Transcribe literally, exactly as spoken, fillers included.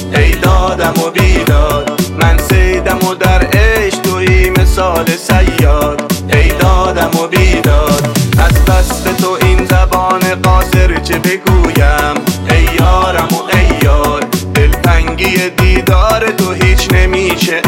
ای دادم و بیداد، من سیدم و در عشق تویی مثال صیاد. ای دادم و بیداد، از دست تو این زبان قاصر چه بگویم. ای یارم و ای یار، دلتنگی دیدار تو هیچ نمیشه